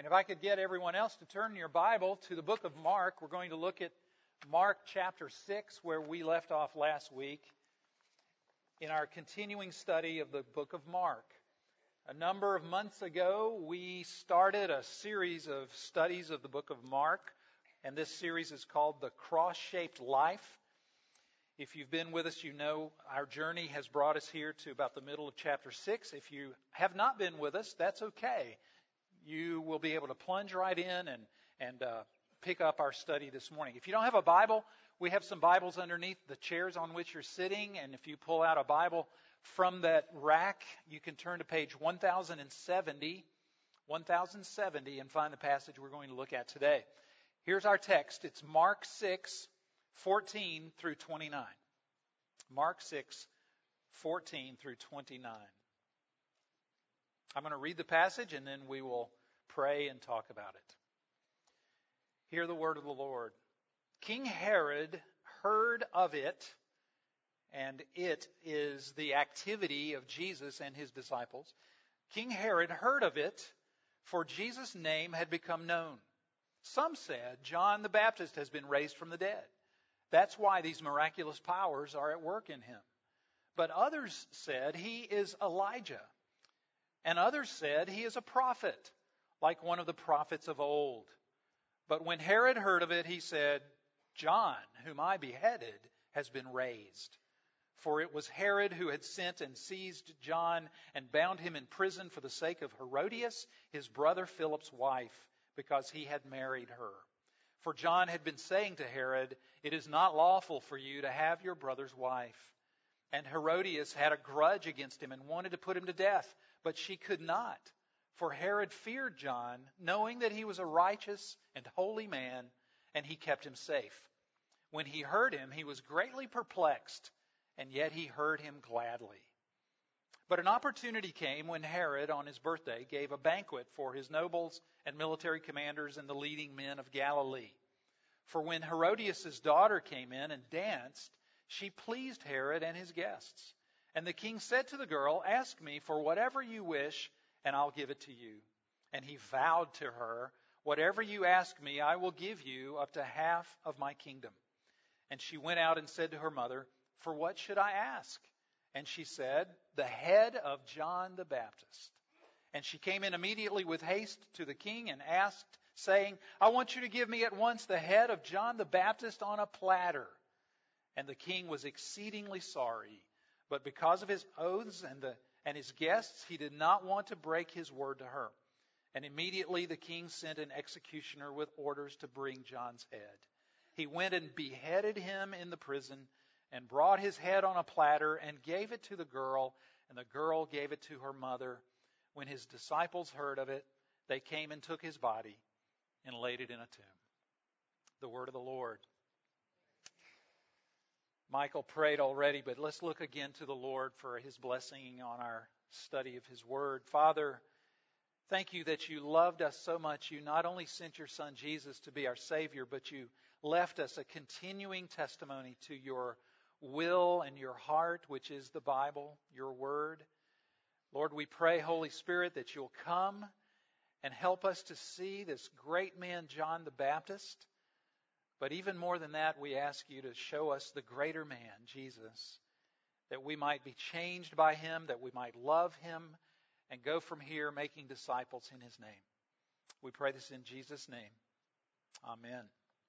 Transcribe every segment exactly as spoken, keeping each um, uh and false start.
And if I could get everyone else to turn your Bible to the book of Mark, we're going to look at Mark chapter six, where we left off last week in our continuing study of the book of Mark. A number of months ago, we started a series of studies of the book of Mark, and this series is called The Cross-Shaped Life. If you've been with us, you know our journey has brought us here to about the middle of chapter six. If you have not been with us, that's okay. You will be able to plunge right in and, and uh, pick up our study this morning. If you don't have a Bible, we have some Bibles underneath the chairs on which you're sitting. And if you pull out a Bible from that rack, you can turn to page one thousand seventy, one thousand seventy and find the passage we're going to look at today. Here's our text. It's Mark six, fourteen through twenty-nine. Mark six, fourteen through twenty-nine. I'm going to read the passage and then we will pray and talk about it. Hear the word of the Lord. King Herod heard of it, and it is the activity of Jesus and his disciples. King Herod heard of it, for Jesus' name had become known. Some said, John the Baptist has been raised from the dead. That's why these miraculous powers are at work in him. But others said, he is Elijah. And others said, he is a prophet, like one of the prophets of old. But when Herod heard of it, he said, John, whom I beheaded, has been raised. For it was Herod who had sent and seized John and bound him in prison for the sake of Herodias, his brother Philip's wife, because he had married her. For John had been saying to Herod, it is not lawful for you to have your brother's wife. And Herodias had a grudge against him and wanted to put him to death, but she could not. For Herod feared John, knowing that he was a righteous and holy man, and he kept him safe. When he heard him, he was greatly perplexed, and yet he heard him gladly. But an opportunity came when Herod, on his birthday, gave a banquet for his nobles and military commanders and the leading men of Galilee. For when Herodias' daughter came in and danced, she pleased Herod and his guests. And the king said to the girl, ask me for whatever you wish, and I'll give it to you. And he vowed to her, whatever you ask me, I will give you up to half of my kingdom. And she went out and said to her mother, for what should I ask? And she said, the head of John the Baptist. And she came in immediately with haste to the king and asked, saying, I want you to give me at once the head of John the Baptist on a platter. And the king was exceedingly sorry, but because of his oaths and the and his guests, he did not want to break his word to her. And immediately the king sent an executioner with orders to bring John's head. He went and beheaded him in the prison and brought his head on a platter and gave it to the girl, and the girl gave it to her mother. When his disciples heard of it, they came and took his body and laid it in a tomb. The word of the Lord. Michael prayed already, but let's look again to the Lord for his blessing on our study of his word. Father, thank you that you loved us so much. You not only sent your son Jesus to be our Savior, but you left us a continuing testimony to your will and your heart, which is the Bible, your word. Lord, we pray, Holy Spirit, that you'll come and help us to see this great man, John the Baptist. But even more than that, we ask you to show us the greater man, Jesus, that we might be changed by him, that we might love him, and go from here making disciples in his name. We pray this in Jesus' name. Amen.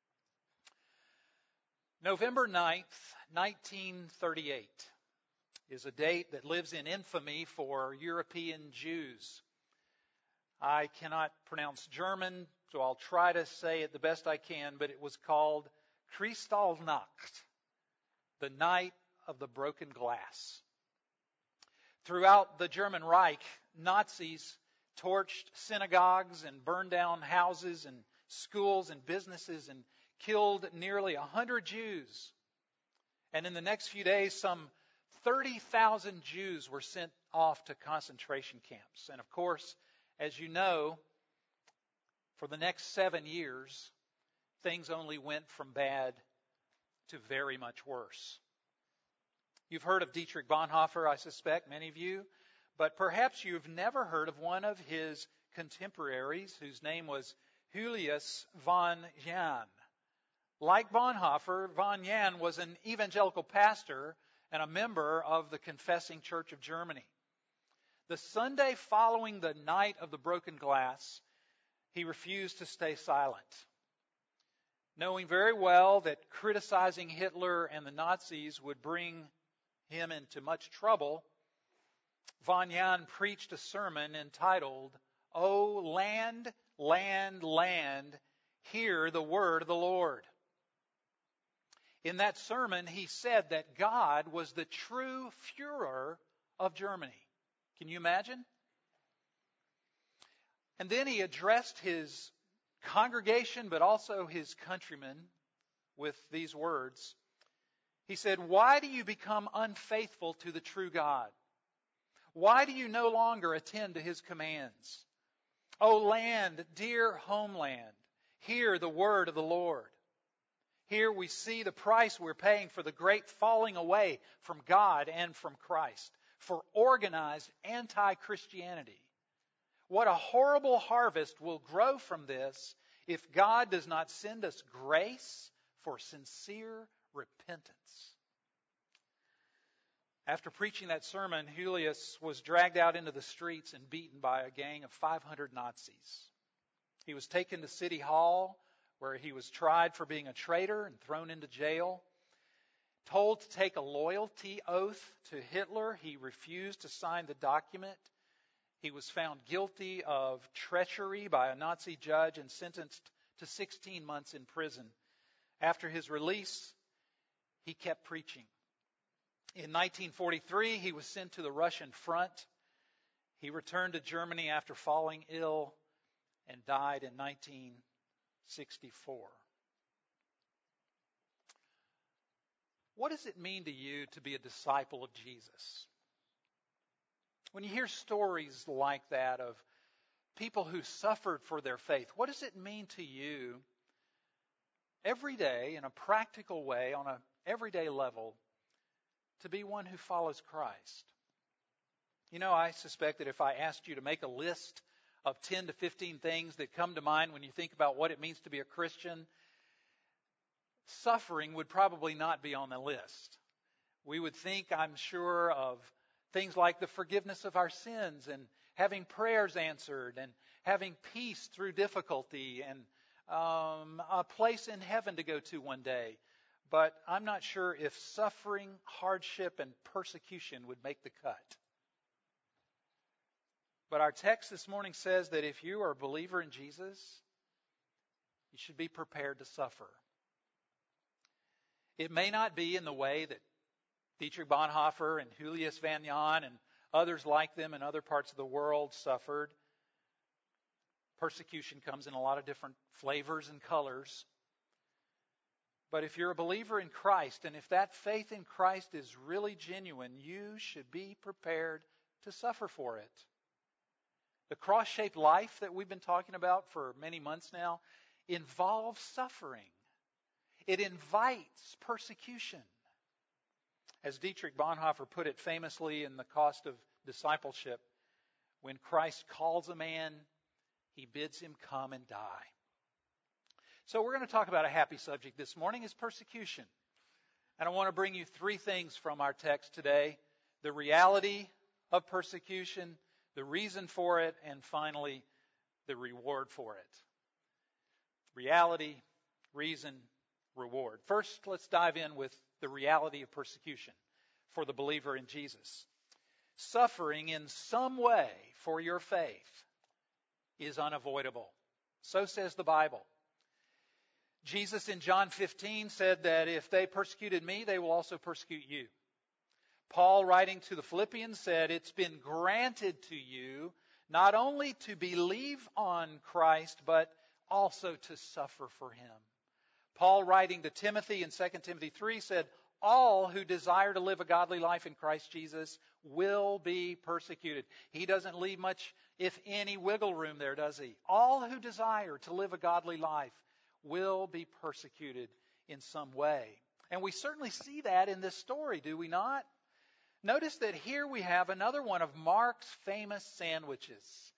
November ninth, nineteen thirty-eight is a date that lives in infamy for European Jews. I cannot pronounce German, so I'll try to say it the best I can, but it was called Kristallnacht, the night of the broken glass. Throughout the German Reich, Nazis torched synagogues and burned down houses and schools and businesses and killed nearly a hundred Jews. And in the next few days, some thirty thousand Jews were sent off to concentration camps. And of course, as you know, for the next seven years, things only went from bad to very much worse. You've heard of Dietrich Bonhoeffer, I suspect, many of you, but perhaps you've never heard of one of his contemporaries whose name was Julius von Jan. Like Bonhoeffer, von Jan was an evangelical pastor and a member of the Confessing Church of Germany. The Sunday following the night of the broken glass, he refused to stay silent. Knowing very well that criticizing Hitler and the Nazis would bring him into much trouble, von Jan preached a sermon entitled, "O land, land, land, hear the word of the Lord." In that sermon, he said that God was the true Führer of Germany. Can you imagine? And then he addressed his congregation, but also his countrymen, with these words. He said, "Why do you become unfaithful to the true God? Why do you no longer attend to His commands? O land, dear homeland, hear the word of the Lord." Here we see the price we're paying for the great falling away from God and from Christ, for organized anti-Christianity. What a horrible harvest will grow from this if God does not send us grace for sincere repentance. After preaching that sermon, Julius was dragged out into the streets and beaten by a gang of five hundred Nazis. He was taken to City Hall, where he was tried for being a traitor and thrown into jail. Told to take a loyalty oath to Hitler, he refused to sign the document. He was found guilty of treachery by a Nazi judge and sentenced to sixteen months in prison. After his release, he kept preaching. In nineteen forty-three, he was sent to the Russian front. He returned to Germany after falling ill and died in nineteen sixty-four. What does it mean to you to be a disciple of Jesus? When you hear stories like that of people who suffered for their faith, what does it mean to you every day in a practical way, on an everyday level, to be one who follows Christ? You know, I suspect that if I asked you to make a list of ten to fifteen things that come to mind when you think about what it means to be a Christian, suffering would probably not be on the list. We would think, I'm sure, of things like the forgiveness of our sins and having prayers answered and having peace through difficulty and um, a place in heaven to go to one day. But I'm not sure if suffering, hardship, and persecution would make the cut. But our text this morning says that if you are a believer in Jesus, you should be prepared to suffer. It may not be in the way that Dietrich Bonhoeffer and Julius von Jan and others like them in other parts of the world suffered. Persecution comes in a lot of different flavors and colors. But if you're a believer in Christ, and if that faith in Christ is really genuine, you should be prepared to suffer for it. The cross-shaped life that we've been talking about for many months now involves suffering. It invites persecution. As Dietrich Bonhoeffer put it famously in The Cost of Discipleship, when Christ calls a man, He bids him come and die. So we're going to talk about a happy subject this morning, is persecution. And I want to bring you three things from our text today: the reality of persecution, the reason for it, and finally, the reward for it. Reality, reason, reward. First, let's dive in with the reality of persecution for the believer in Jesus. Suffering in some way for your faith is unavoidable. So says the Bible. Jesus in John fifteen said that if they persecuted me, they will also persecute you. Paul, writing to the Philippians, said, it's been granted to you not only to believe on Christ, but also to suffer for Him. Paul, writing to Timothy in Second Timothy three, said, all who desire to live a godly life in Christ Jesus will be persecuted. He doesn't leave much, if any, wiggle room there, does he? All who desire to live a godly life will be persecuted in some way. And we certainly see that in this story, do we not? Notice that here we have another one of Mark's famous sandwiches.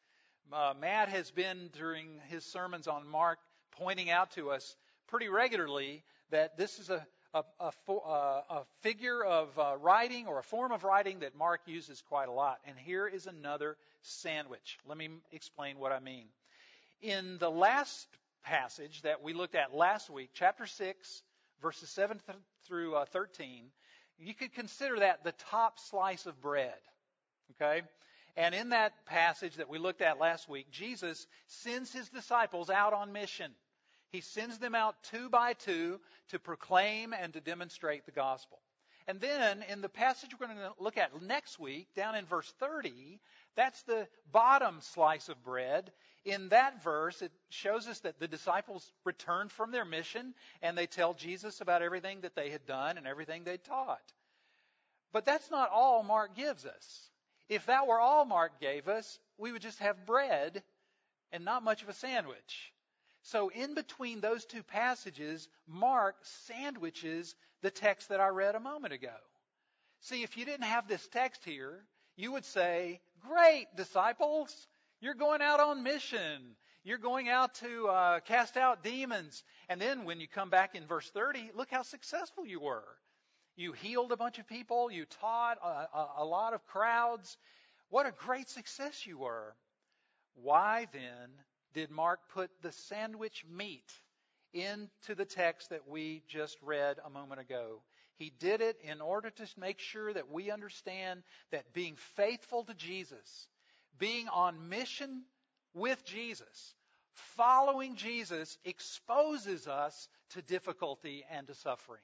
Uh, Matt has been, during his sermons on Mark, pointing out to us pretty regularly that this is a, a, a, a figure of uh, writing, or a form of writing that Mark uses quite a lot. And here is another sandwich. Let me explain what I mean. In the last passage that we looked at last week, chapter six, verses seven th- through uh, thirteen, you could consider that the top slice of bread. Okay? And in that passage that we looked at last week, Jesus sends his disciples out on mission. He sends them out two by two to proclaim and to demonstrate the gospel. And then in the passage we're going to look at next week, down in verse thirty, that's the bottom slice of bread. In that verse, it shows us that the disciples returned from their mission and they tell Jesus about everything that they had done and everything they'd taught. But that's not all Mark gives us. If that were all Mark gave us, we would just have bread and not much of a sandwich. So in between those two passages, Mark sandwiches the text that I read a moment ago. See, if you didn't have this text here, you would say, great, disciples, you're going out on mission. You're going out to uh, cast out demons. And then when you come back in verse thirty, look how successful you were. You healed a bunch of people. You taught a, a, a lot of crowds. What a great success you were. Why then did Mark put the sandwich meat into the text that we just read a moment ago? He did it in order to make sure that we understand that being faithful to Jesus, being on mission with Jesus, following Jesus, exposes us to difficulty and to suffering.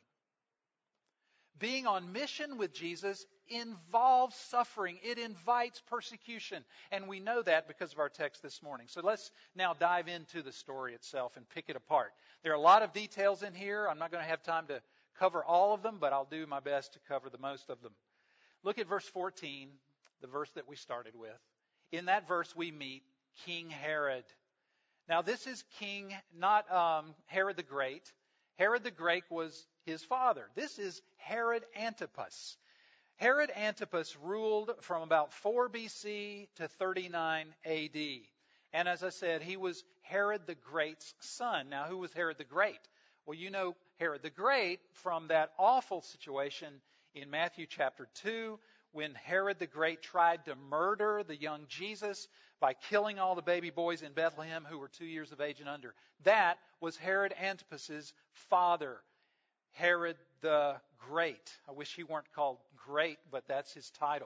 Being on mission with Jesus involves suffering. It invites persecution. And we know that because of our text this morning. So let's now dive into the story itself and pick it apart. There are a lot of details in here. I'm not going to have time to cover all of them, but I'll do my best to cover the most of them. Look at verse fourteen, the verse that we started with. In that verse we meet King Herod. Now this is King, not um, Herod the Great. Herod the Great was his father. This is Herod Antipas. Herod Antipas ruled from about four B C to thirty-nine A D. And as I said, he was Herod the Great's son. Now, who was Herod the Great? Well, you know Herod the Great from that awful situation in Matthew chapter two, when Herod the Great tried to murder the young Jesus by killing all the baby boys in Bethlehem who were two years of age and under. That was Herod Antipas's father, Herod the Great. I wish he weren't called Great, but that's his title.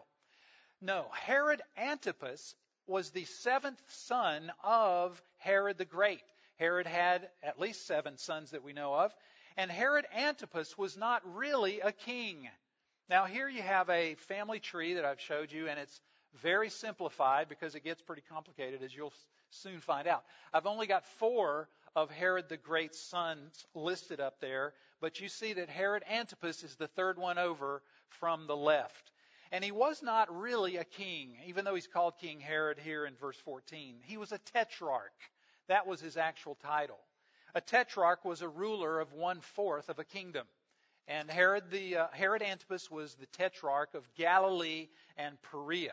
No, Herod Antipas was the seventh son of Herod the Great. Herod had at least seven sons that we know of. And Herod Antipas was not really a king. Now here you have a family tree that I've showed you, and it's very simplified because it gets pretty complicated, as you'll soon find out. I've only got four of Herod the Great's sons listed up there, but you see that Herod Antipas is the third one over from the left. And he was not really a king, even though he's called King Herod here in verse fourteen. He was a tetrarch. That was his actual title. A tetrarch was a ruler of one-fourth of a kingdom. And Herod the uh, Herod Antipas was the tetrarch of Galilee and Perea.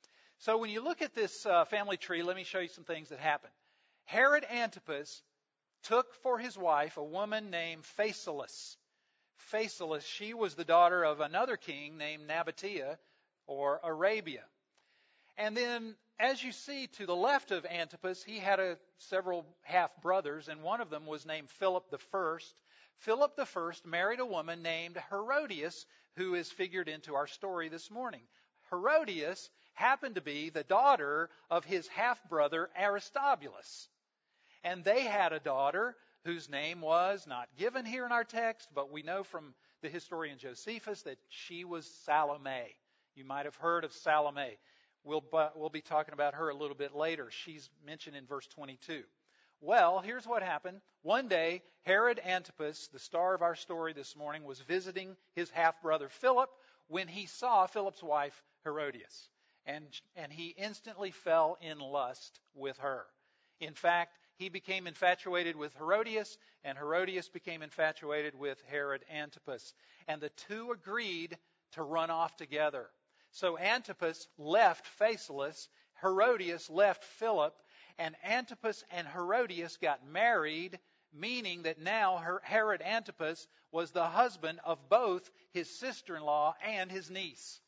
So when you look at this uh, family tree, let me show you some things that happened. Herod Antipas took for his wife a woman named Phasaelus. Phasaelus, she was the daughter of another king named Nabatea, or Arabia. And then, as you see to the left of Antipas, he had a, several half-brothers, and one of them was named Philip the First. Philip the First married a woman named Herodias, who is figured into our story this morning. Herodias happened to be the daughter of his half-brother Aristobulus. And they had a daughter whose name was not given here in our text, but we know from the historian Josephus that she was Salome. You might have heard of Salome. We'll, we'll be talking about her a little bit later. She's mentioned in verse twenty-two. Well, here's what happened. One day, Herod Antipas, the star of our story this morning, was visiting his half-brother Philip when he saw Philip's wife Herodias. And, and he instantly fell in lust with her. In fact, he became infatuated with Herodias, and Herodias became infatuated with Herod Antipas. And the two agreed to run off together. So Antipas left Phasaelus, Herodias left Philip, and Antipas and Herodias got married, meaning that now Herod Antipas was the husband of both his sister-in-law and his niece.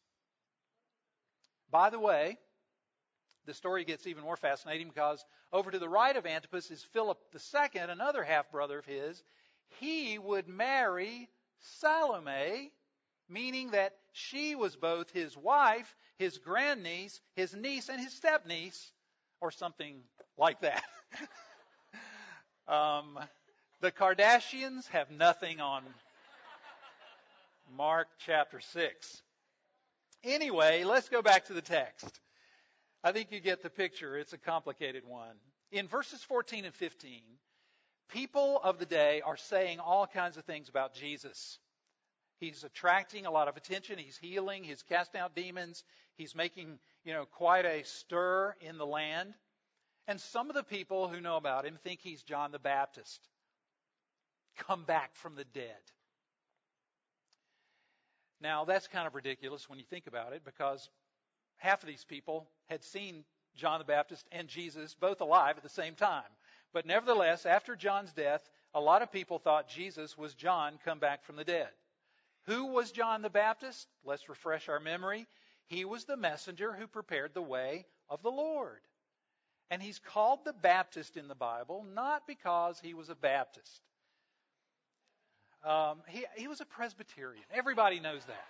By the way, the story gets even more fascinating because over to the right of Antipas is Philip the Second, another half-brother of his. He would marry Salome, meaning that she was both his wife, his grandniece, his niece, and his stepniece, or something like that. um, the Kardashians have nothing on Mark chapter six. Anyway, let's go back to the text. I think you get the picture. It's a complicated one. In verses fourteen and fifteen, people of the day are saying all kinds of things about Jesus. He's attracting a lot of attention. He's healing. He's casting out demons. He's making, you know, quite a stir in the land. And some of the people who know about him think he's John the Baptist, come back from the dead. Now, that's kind of ridiculous when you think about it, because half of these people had seen John the Baptist and Jesus both alive at the same time. But nevertheless, after John's death, a lot of people thought Jesus was John come back from the dead. Who was John the Baptist? Let's refresh our memory. He was the messenger who prepared the way of the Lord. And he's called the Baptist in the Bible not because he was a Baptist. Um, he, he was a Presbyterian. Everybody knows that.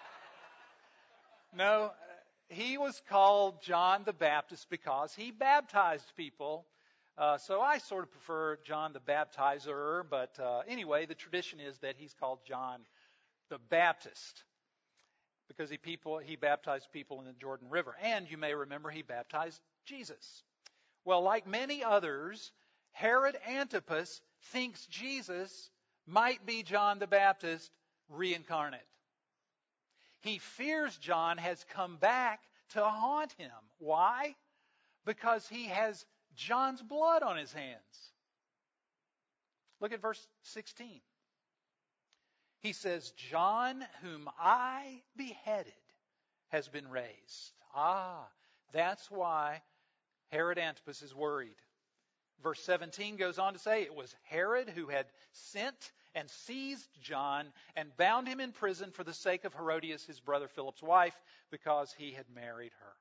No, he was called John the Baptist because he baptized people. Uh, so I sort of prefer John the Baptizer. But uh, anyway, the tradition is that he's called John the Baptist because he people he baptized people in the Jordan River. And you may remember he baptized Jesus. Well, like many others, Herod Antipas thinks Jesus might be John the Baptist reincarnate. He fears John has come back to haunt him. Why? Because he has John's blood on his hands. Look at verse sixteen. He says, John, whom I beheaded, has been raised. Ah, that's why Herod Antipas is worried. Verse seventeen goes on to say, it was Herod who had sent and seized John and bound him in prison for the sake of Herodias, his brother Philip's wife, because he had married her.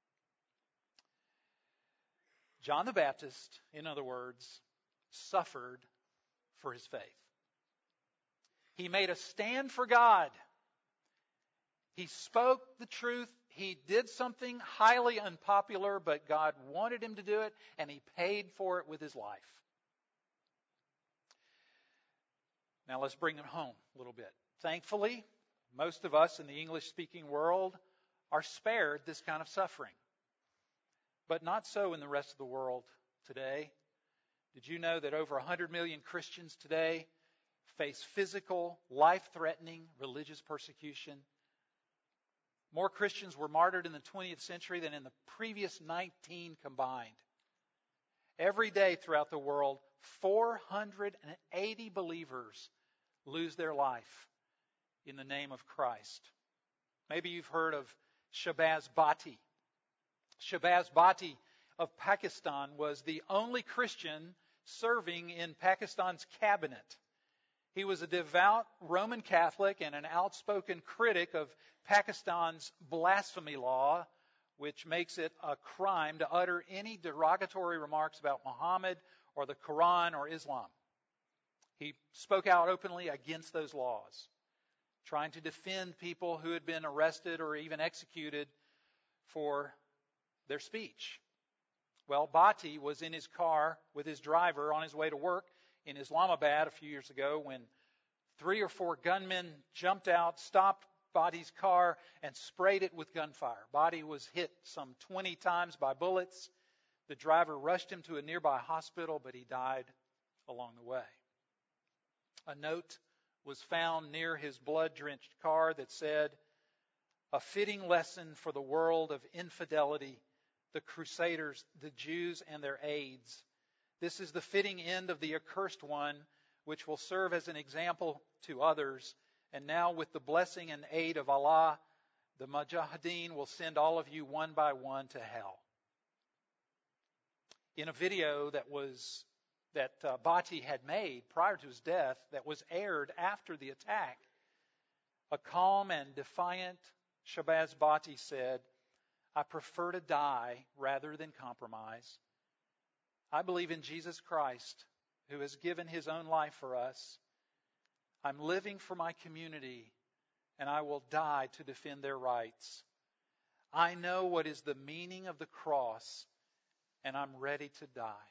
John the Baptist, in other words, suffered for his faith. He made a stand for God. He spoke the truth. He did something highly unpopular, but God wanted him to do it, and he paid for it with his life. Now let's bring it home a little bit. Thankfully, most of us in the English-speaking world are spared this kind of suffering. But not so in the rest of the world today. Did you know that over one hundred million Christians today face physical, life-threatening religious persecution? More Christians were martyred in the twentieth century than in the previous nineteen combined. Every day throughout the world, four hundred eighty believers lose their life in the name of Christ. Maybe you've heard of Shahbaz Bhatti. Shahbaz Bhatti of Pakistan was the only Christian serving in Pakistan's cabinet. He was a devout Roman Catholic and an outspoken critic of Pakistan's blasphemy law, which makes it a crime to utter any derogatory remarks about Muhammad or the Quran or Islam. He spoke out openly against those laws, trying to defend people who had been arrested or even executed for their speech. Well, Bhatti was in his car with his driver on his way to work in Islamabad a few years ago when three or four gunmen jumped out, stopped Bhatti's car, and sprayed it with gunfire. Bhatti was hit some twenty times by bullets. The driver rushed him to a nearby hospital, but he died along the way. A note was found near his blood-drenched car that said, "A fitting lesson for the world of infidelity, the Crusaders, the Jews, and their aides. This is the fitting end of the accursed one, which will serve as an example to others. And now with the blessing and aid of Allah, the Mujahideen will send all of you one by one to hell." in a video that was that uh, Bhatti had made prior to his death that was aired after the attack. A calm and defiant Shahbaz Bhatti said, "I prefer to die rather than compromise. I believe in Jesus Christ, who has given his own life for us. I'm living for my community, and I will die to defend their rights. I know what is the meaning of the cross, and I'm ready to die."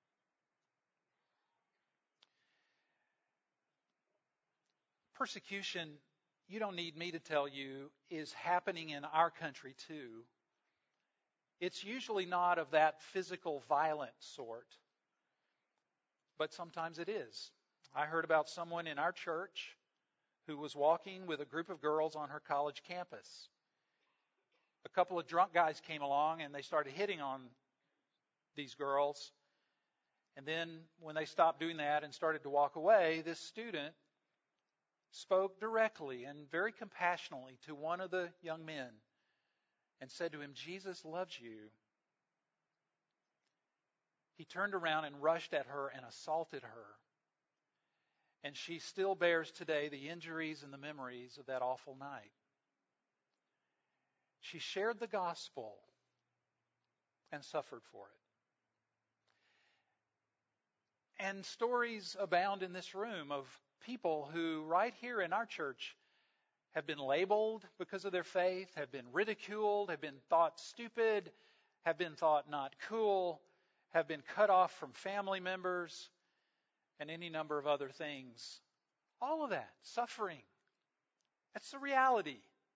Persecution, you don't need me to tell you, is happening in our country too. It's usually not of that physical, violent sort, but sometimes it is. I heard about someone in our church who was walking with a group of girls on her college campus. A couple of drunk guys came along and they started hitting on these girls. And then when they stopped doing that and started to walk away, this student spoke directly and very compassionately to one of the young men and said to him, "Jesus loves you." He turned around and rushed at her and assaulted her. And she still bears today the injuries and the memories of that awful night. She shared the gospel and suffered for it. And stories abound in this room of people who right here in our church have been labeled because of their faith, have been ridiculed, have been thought stupid, have been thought not cool, have been cut off from family members, and any number of other things. All of that, suffering. That's the reality.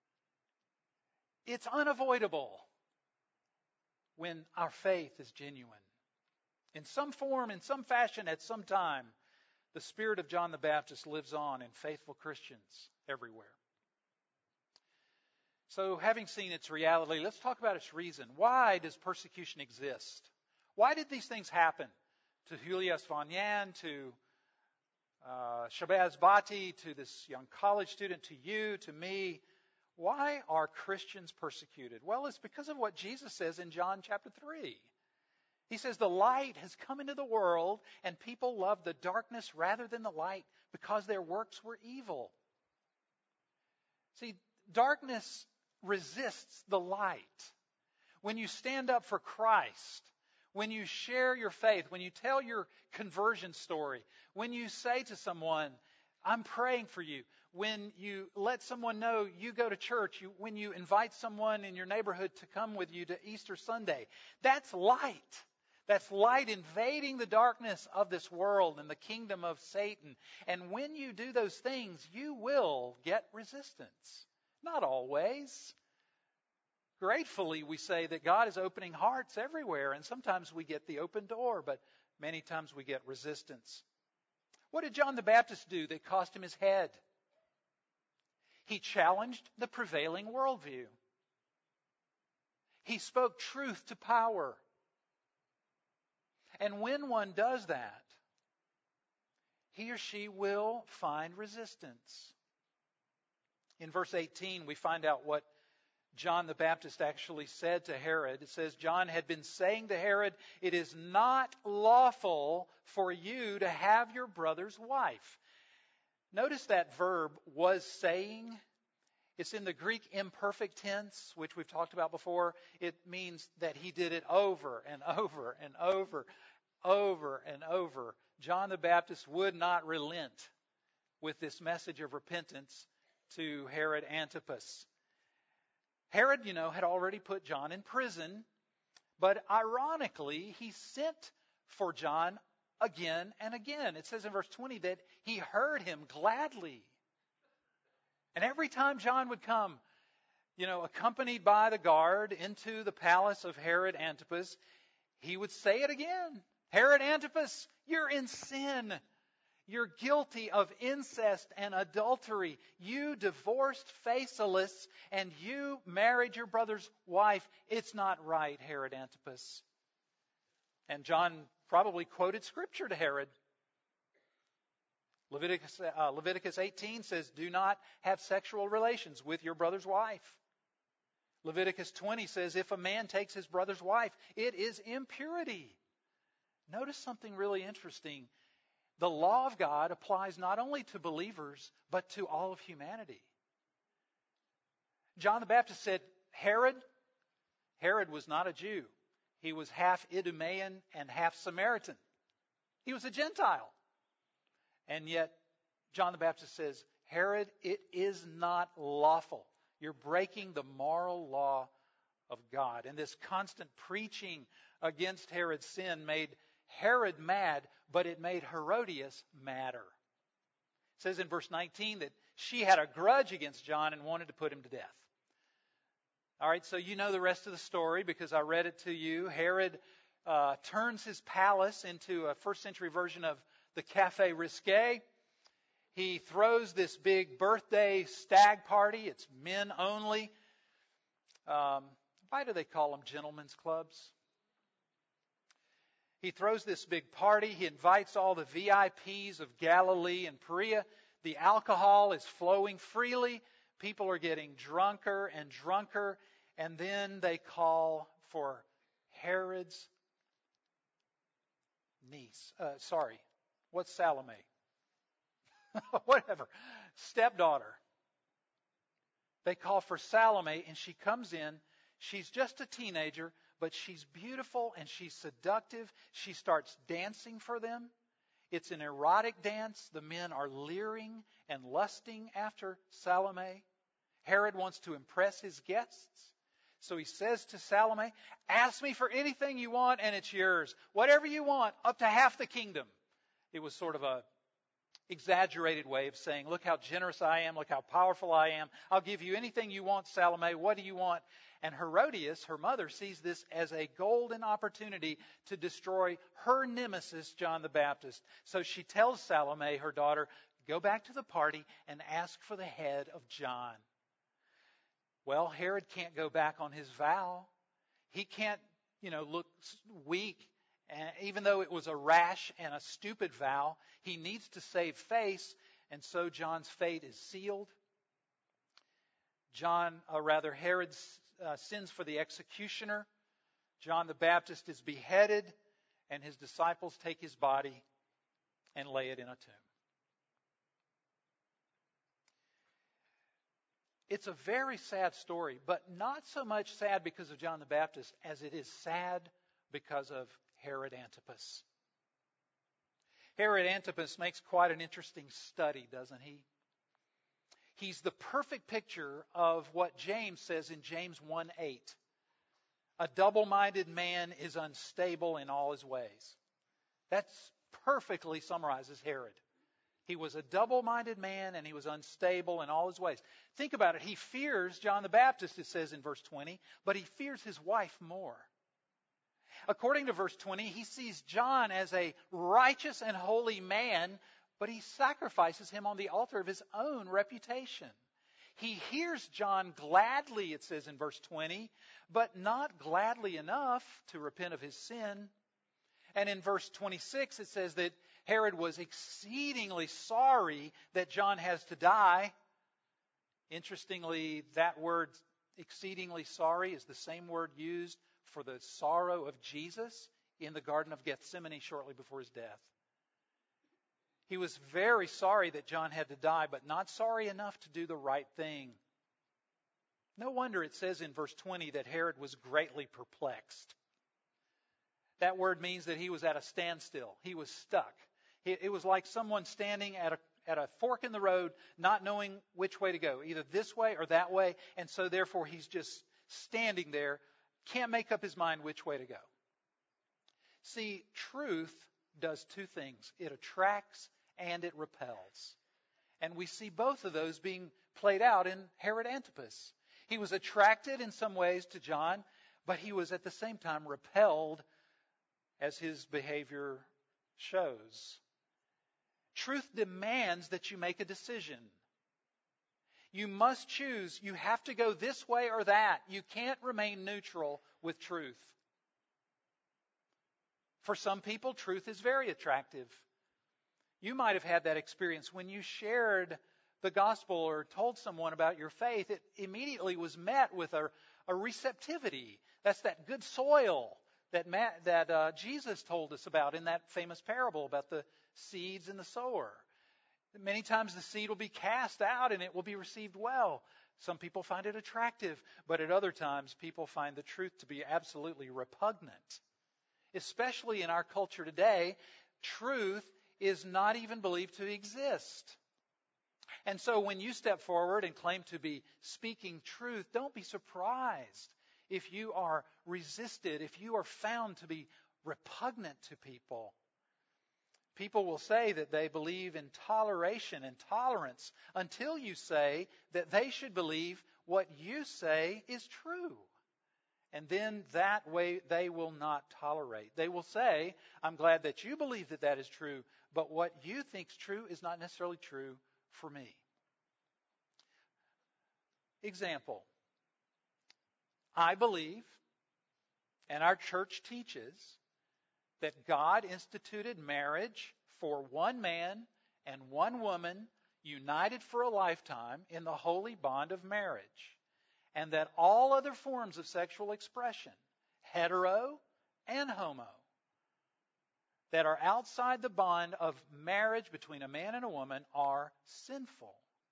It's unavoidable when our faith is genuine. In some form, in some fashion, at some time, the spirit of John the Baptist lives on in faithful Christians everywhere. So, having seen its reality, let's talk about its reason. Why does persecution exist? Why did these things happen to Julius von Jan, to uh, Shahbaz Bhatti, to this young college student, to you, to me? Why are Christians persecuted? Well, it's because of what Jesus says in John chapter three. He says, "The light has come into the world, and people love the darkness rather than the light because their works were evil." See, darkness resists the light. When you stand up for Christ, when you share your faith, when you tell your conversion story, when you say to someone, "I'm praying for you," when you let someone know you go to church, you, when you invite someone in your neighborhood to come with you to Easter Sunday, that's light. That's light invading the darkness of this world and the kingdom of Satan. And when you do those things, you will get resistance. Not always. Gratefully, we say that God is opening hearts everywhere, and sometimes we get the open door, but many times we get resistance. What did John the Baptist do that cost him his head? He challenged the prevailing worldview. He spoke truth to power. And when one does that, he or she will find resistance. In verse eighteen, we find out what John the Baptist actually said to Herod. It says, John had been saying to Herod, "It is not lawful for you to have your brother's wife." Notice that verb, "was saying." It's in the Greek imperfect tense, which we've talked about before. It means that he did it over and over and over, over and over. John the Baptist would not relent with this message of repentance to Herod Antipas. Herod, you know, had already put John in prison, but ironically, he sent for John again and again. It says in verse twenty that he heard him gladly. And every time John would come, you know, accompanied by the guard into the palace of Herod Antipas, he would say it again. "Herod Antipas, you're in sin. You're guilty of incest and adultery. You divorced Phasaelus and you married your brother's wife. It's not right, Herod Antipas." And John probably quoted scripture to Herod. Leviticus, uh, Leviticus eighteen says, "Do not have sexual relations with your brother's wife." Leviticus twenty says, "If a man takes his brother's wife, it is impurity." notice something really interesting. The law of God applies not only to believers, but to all of humanity. John the Baptist said, Herod, Herod was not a Jew. He was half Idumean and half Samaritan. He was a Gentile. And yet, John the Baptist says, Herod, it is not lawful. You're breaking the moral law of God. And this constant preaching against Herod's sin made Herod mad, but it made Herodias madder. It says in verse nineteen that she had a grudge against John and wanted to put him to death. All right, so you know the rest of the story because I read it to you. Herod uh, turns his palace into a first century version of the Café Risqué. He throws this big birthday stag party. It's men only. Um, why do they call them gentlemen's clubs? He throws this big party. He invites all the V I Ps of Galilee and Perea. The alcohol is flowing freely. People are getting drunker and drunker. And then they call for Herod's niece. Uh, sorry, what's Salome? Whatever. Stepdaughter. They call for Salome and she comes in. She's just a teenager, but she's beautiful and she's seductive. She starts dancing for them. It's an erotic dance. The men are leering and lusting after Salome. Herod wants to impress his guests. So he says to Salome, ask me for anything you want and it's yours. Whatever you want, up to half the kingdom. It was sort of a exaggerated way of saying, look how generous I am, look how powerful I am. I'll give you anything you want, Salome. What do you want? And Herodias, her mother, sees this as a golden opportunity to destroy her nemesis, John the Baptist. So she tells Salome, her daughter, go back to the party and ask for the head of John. Well, Herod can't go back on his vow. He can't, you know, look weak. And even though it was a rash and a stupid vow, he needs to save face, and so John's fate is sealed. John, or rather Herod, uh, sends for the executioner. John the Baptist is beheaded, and his disciples take his body and lay it in a tomb. It's a very sad story, but not so much sad because of John the Baptist as it is sad because of Herod Antipas. Herod Antipas makes quite an interesting study, doesn't he? He's the perfect picture of what James says in James one eight. A double-minded man is unstable in all his ways. That perfectly summarizes Herod. He was a double-minded man and he was unstable in all his ways. Think about it. He fears John the Baptist, it says in verse twenty, but he fears his wife more. According to verse twenty, he sees John as a righteous and holy man, but he sacrifices him on the altar of his own reputation. He hears John gladly, it says in verse twenty, but not gladly enough to repent of his sin. And in verse twenty-six, it says that Herod was exceedingly sorry that John has to die. Interestingly, that word exceedingly sorry is the same word used for the sorrow of Jesus in the Garden of Gethsemane shortly before his death. He was very sorry that John had to die, but not sorry enough to do the right thing. No wonder it says in verse twenty that Herod was greatly perplexed. That word means that he was at a standstill. He was stuck. It was like someone standing at a at a fork in the road, not knowing which way to go, either this way or that way, and so therefore he's just standing there, can't make up his mind which way to go. See, truth does two things. It attracts and it repels. And we see both of those being played out in Herod Antipas. He was attracted in some ways to John, but he was at the same time repelled as his behavior shows. Truth demands that you make a decision. You must choose. You have to go this way or that. You can't remain neutral with truth. For some people, truth is very attractive. You might have had that experience when you shared the gospel or told someone about your faith. It immediately was met with a, a receptivity. That's that good soil that Ma- that uh, Jesus told us about in that famous parable about the seeds and the sower. Many times the seed will be cast out and it will be received well. Some people find it attractive, but at other times people find the truth to be absolutely repugnant. Especially in our culture today, truth is not even believed to exist. And so when you step forward and claim to be speaking truth, don't be surprised if you are resisted, if you are found to be repugnant to people. People will say that they believe in toleration and tolerance until you say that they should believe what you say is true. And then that way they will not tolerate. They will say, I'm glad that you believe that that is true, but what you think is true is not necessarily true for me. Example. I believe, and our church teaches, that God instituted marriage for one man and one woman united for a lifetime in the holy bond of marriage, and that all other forms of sexual expression, hetero and homo, that are outside the bond of marriage between a man and a woman are sinful.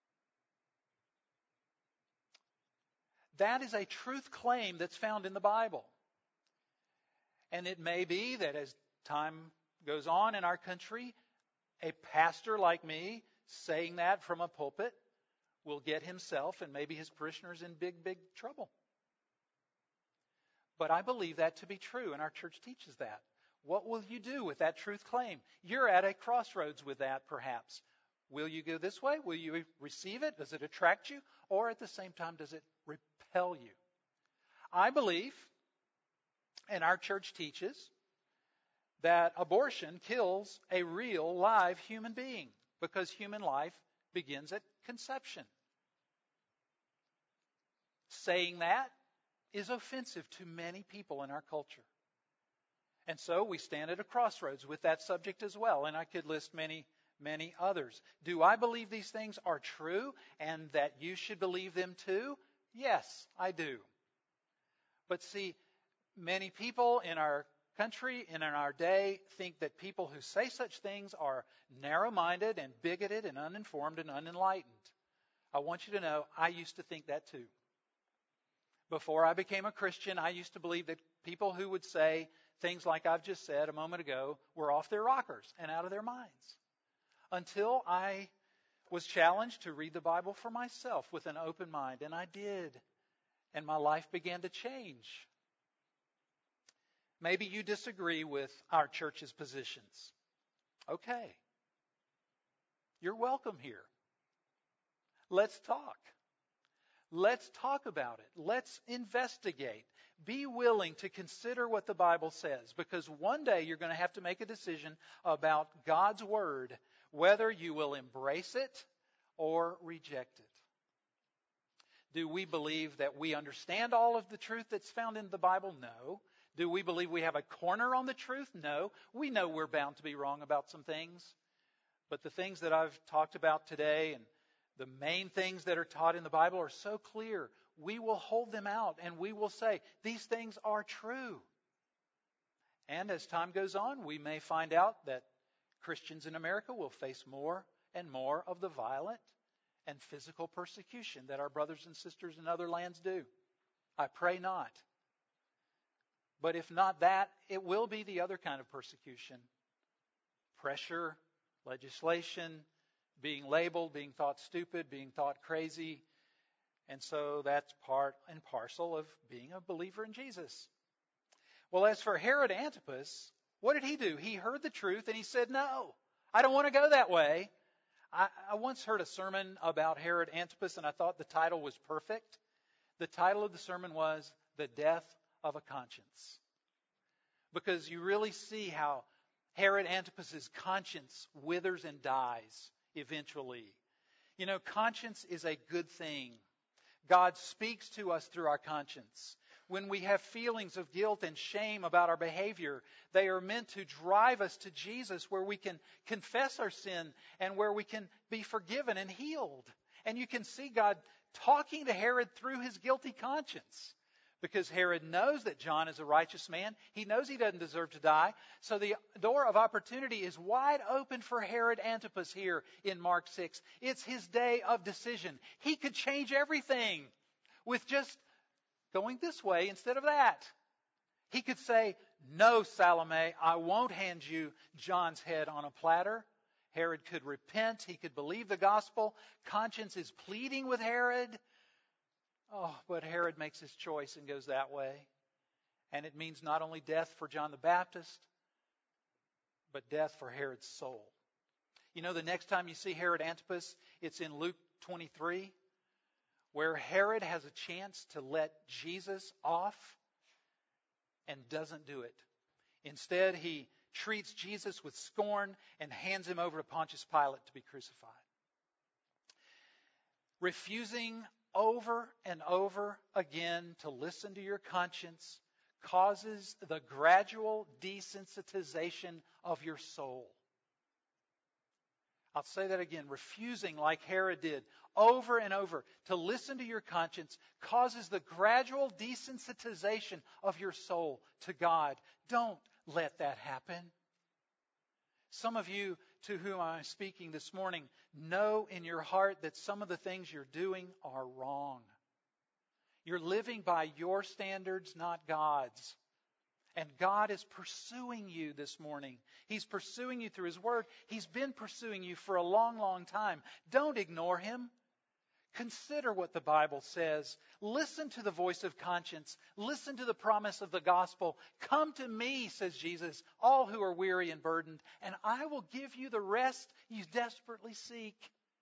That is a truth claim that's found in the Bible. And it may be that as time goes on in our country, a pastor like me saying that from a pulpit will get himself and maybe his parishioners in big, big trouble. But I believe that to be true, and our church teaches that. What will you do with that truth claim? You're at a crossroads with that, perhaps. Will you go this way? Will you receive it? Does it attract you? Or at the same time, does it repel you? I believe, and our church teaches, that abortion kills a real live human being because human life begins at conception. Saying that is offensive to many people in our culture. And so we stand at a crossroads with that subject as well, and I could list many, many others. Do I believe these things are true and that you should believe them too? Yes, I do. But see, many people in our country and in our day think that people who say such things are narrow-minded and bigoted and uninformed and unenlightened. I want you to know, I used to think that too. Before I became a Christian, I used to believe that people who would say things like I've just said a moment ago were off their rockers and out of their minds. Until I was challenged to read the Bible for myself with an open mind, and I did. And my life began to change. Maybe you disagree with our church's positions. Okay. You're welcome here. Let's talk. Let's talk about it. Let's investigate. Be willing to consider what the Bible says, because one day you're going to have to make a decision about God's Word, whether you will embrace it or reject it. Do we believe that we understand all of the truth that's found in the Bible? No. Do we believe we have a corner on the truth? No. We know we're bound to be wrong about some things. But the things that I've talked about today and the main things that are taught in the Bible are so clear. We will hold them out and we will say, these things are true. And as time goes on, we may find out that Christians in America will face more and more of the violent and physical persecution that our brothers and sisters in other lands do. I pray not. But if not that, it will be the other kind of persecution. Pressure, legislation, being labeled, being thought stupid, being thought crazy. And so that's part and parcel of being a believer in Jesus. Well, as for Herod Antipas, what did he do? He heard the truth and he said, no, I don't want to go that way. I, I once heard a sermon about Herod Antipas and I thought the title was perfect. The title of the sermon was The Death of a Conscience. Because you really see how Herod Antipas' conscience withers and dies eventually. You know, conscience is a good thing. God speaks to us through our conscience. When we have feelings of guilt and shame about our behavior, they are meant to drive us to Jesus, where we can confess our sin and where we can be forgiven and healed. And you can see God talking to Herod through his guilty conscience. because Herod knows that John is a righteous man. He knows he doesn't deserve to die. So the door of opportunity is wide open for Herod Antipas here in Mark six. It's his day of decision. He could change everything with just going this way instead of that. He could say, "No, Salome, I won't hand you John's head on a platter." Herod could repent. He could believe the gospel. Conscience is pleading with Herod. Oh, but Herod makes his choice and goes that way. And it means not only death for John the Baptist, but death for Herod's soul. You know, the next time you see Herod Antipas, it's in Luke twenty-three, where Herod has a chance to let Jesus off and doesn't do it. Instead, he treats Jesus with scorn and hands him over to Pontius Pilate to be crucified. Refusing over and over again to listen to your conscience causes the gradual desensitization of your soul. I'll say that again. Refusing, like Herod did, over and over to listen to your conscience causes the gradual desensitization of your soul to God. Don't let that happen. Some of you to whom I'm speaking this morning know in your heart that some of the things you're doing are wrong. You're living by your standards, not God's. And God is pursuing you this morning. He's pursuing you through His Word. He's been pursuing you for a long, long time. Don't ignore Him. Consider what the Bible says. Listen to the voice of conscience. Listen to the promise of the gospel. Come to me, says Jesus, all who are weary and burdened, and I will give you the rest you desperately seek.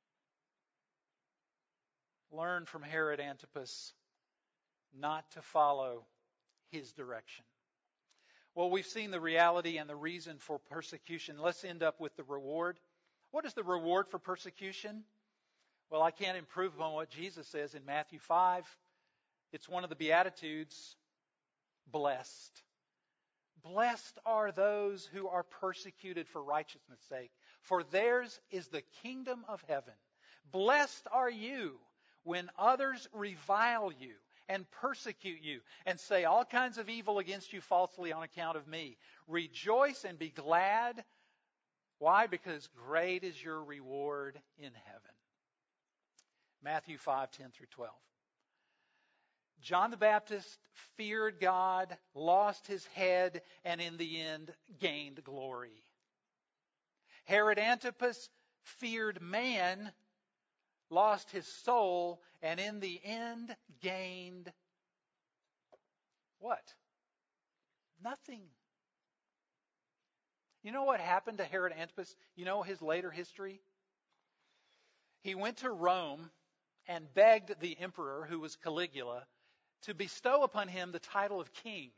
Learn from Herod Antipas not to follow his direction. Well, we've seen the reality and the reason for persecution. Let's end up with the reward. What is the reward for persecution? Well, I can't improve upon what Jesus says in Matthew five. It's one of the Beatitudes. Blessed. Blessed are those who are persecuted for righteousness' sake, for theirs is the kingdom of heaven. Blessed are you when others revile you and persecute you and say all kinds of evil against you falsely on account of me. Rejoice and be glad. Why? Because great is your reward in heaven. Matthew five, ten through twelve. John the Baptist feared God, lost his head, and in the end gained glory. Herod Antipas feared man, lost his soul, and in the end gained what? Nothing. You know what happened to Herod Antipas? You know his later history? He went to Rome and begged the emperor, who was Caligula, to bestow upon him the title of king.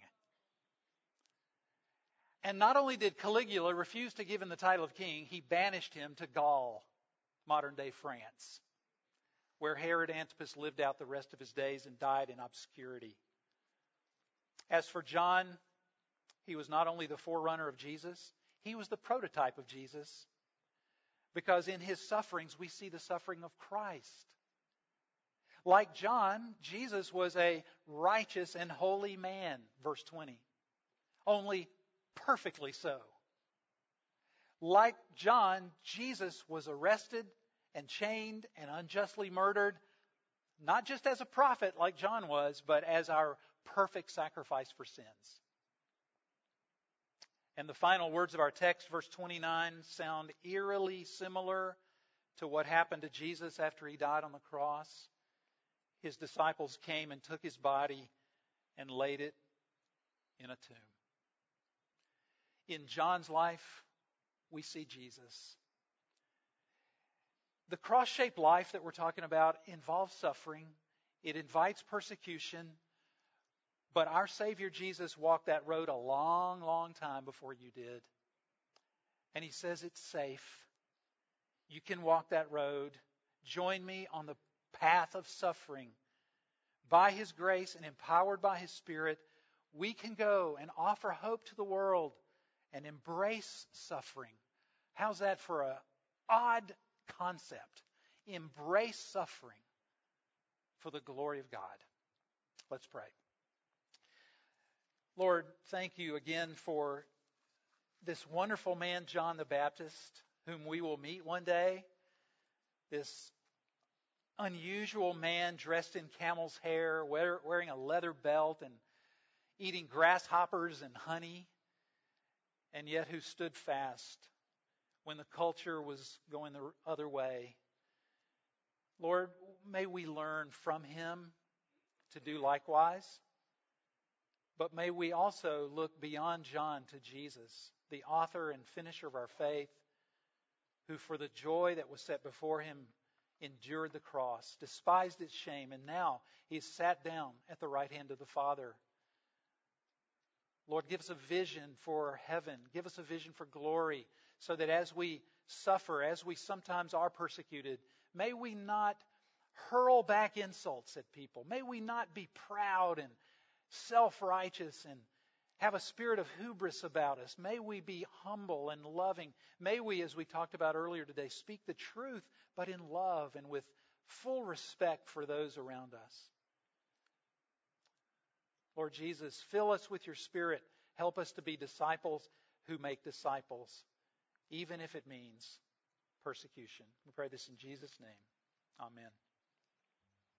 And not only did Caligula refuse to give him the title of king, he banished him to Gaul, modern-day France, where Herod Antipas lived out the rest of his days and died in obscurity. As for John, he was not only the forerunner of Jesus, he was the prototype of Jesus, because in his sufferings we see the suffering of Christ. Like John, Jesus was a righteous and holy man, verse twenty. Only perfectly so. Like John, Jesus was arrested and chained and unjustly murdered, not just as a prophet like John was, but as our perfect sacrifice for sins. And the final words of our text, verse twenty-nine, sound eerily similar to what happened to Jesus after he died on the cross. His disciples came and took his body and laid it in a tomb. In John's life, we see Jesus. The cross-shaped life that we're talking about involves suffering. It invites persecution. But our Savior Jesus walked that road a long, long time before you did. And He says it's safe. You can walk that road. Join me on the path of suffering. By His grace and empowered by His Spirit, we can go and offer hope to the world and embrace suffering. How's that for an odd concept? Embrace suffering for the glory of God. Let's pray. Lord, thank you again for this wonderful man, John the Baptist, whom we will meet one day. This unusual man dressed in camel's hair, wearing a leather belt and eating grasshoppers and honey, and yet who stood fast when the culture was going the other way. Lord, may we learn from him to do likewise. But may we also look beyond John to Jesus, the author and finisher of our faith, who for the joy that was set before him endured the cross, despised its shame, and now he's sat down at the right hand of the Father. Lord, give us a vision for heaven. Give us a vision for glory, so that as we suffer, as we sometimes are persecuted, may we not hurl back insults at people. May we not be proud and self-righteous and have a spirit of hubris about us. May we be humble and loving. May we, as we talked about earlier today, speak the truth, but in love and with full respect for those around us. Lord Jesus, fill us with your Spirit. Help us to be disciples who make disciples, even if it means persecution. We pray this in Jesus' name. Amen.